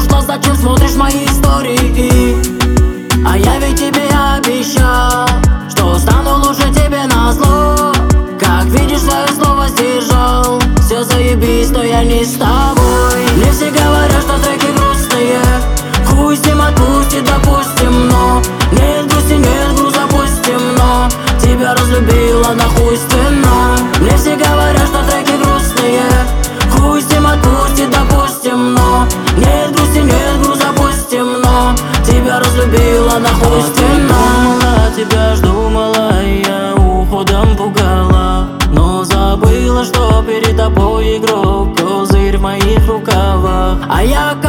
ушла, зачем смотришь мои истории? А я ведь тебе обещал, что стану лучше тебе назло. Как видишь, свое слово сдержал. Все заебись, но я не с тобой. Мне все говорят, что треки грустные. Хуй с ним отпустит, допустим, но нет грусти, нет груза, пустим, но тебя разлюбила нахуйственно. Мне все говорят, что треки грустные. Хуй с ним отпустит, допустим, но нет грусти, нет груза, пустим, но тебя разлюбила нахуйственно. Думала, тебя ж думала, и я уходом пугала, но забыла, что перед тобой игрок, козырь в моих рукавах. А я